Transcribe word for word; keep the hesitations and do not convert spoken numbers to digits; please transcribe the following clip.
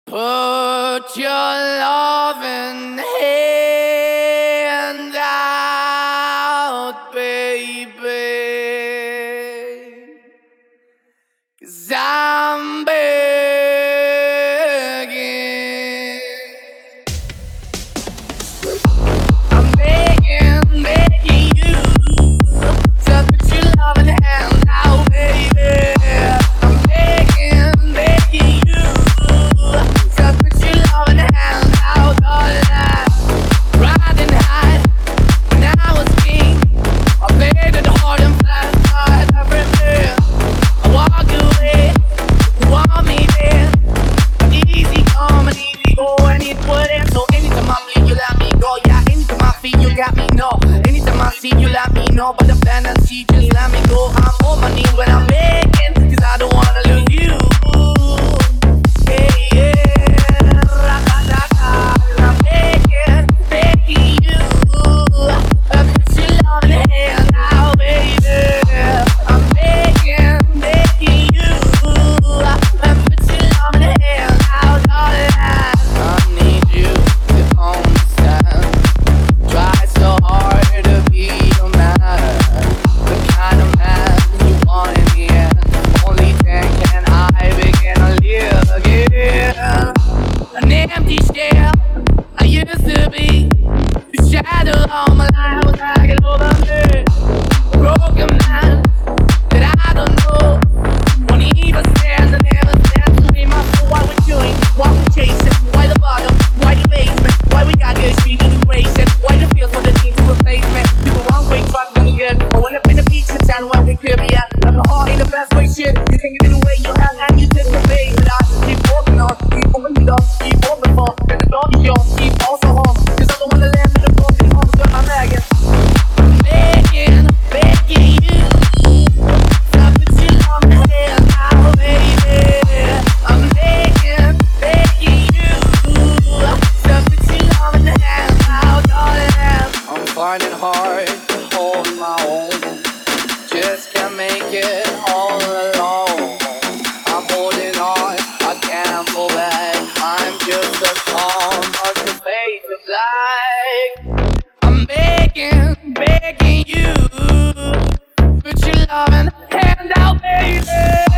Put your loving hand out, baby, 'cause I'm begging. I'm begging, begging you to put your loving hand out, baby. I'm begging, begging you to put your loving hand out, darling. Riding high when I was king, I played it hard and fast, hard everywhere. I walk away, you want me there. Easy come and easy go, and it wouldn't. So anytime I bleed, you let me go. Yeah, anytime I feel, you got me, no. Anytime I see, you let me know. But the fantasy, just let me go. I'm on my knees when I'm begging, 'cause I don't wanna lose you. Hey, yeah, ra-da-da-da. I'm begging, begging you. Put your loving hand out, baby. I'm begging, begging you. Put your loving hand out, darling. I need you to understand. Try so hard to be your man, the kind of man you want in the end. Only then can I begin to live again. An empty shell I used to be, the shadow of my life was hanging over me. A broken man that I don't know, won't even stand, I never stand to be my soul. Why we're doing, why we're chasing, why the bottom, why the basement, why we got good street and racing, why the feels for the need to replace me. People wrong way, try to be good. I went up in the beach in town where we could be at. Left my heart in the best way, shit. You can give it away, you have, and you take the bait. But I keep walking on, keep moving it up, keep moving for. And the dog is yours, keep also home. 'Cause I'm the one that lands in the broken home, so I'm begging. I'm begging, begging you. Stop it, you on the hand now, baby. I'm begging, begging you. Stop it, you on the hand now, darling. I'm finding hard to hold my own. Just can't make it all alone. I'm holding on, I can't go back. I'm just a calm, but the face is black. I'm begging, begging you. Put your loving hand out, baby.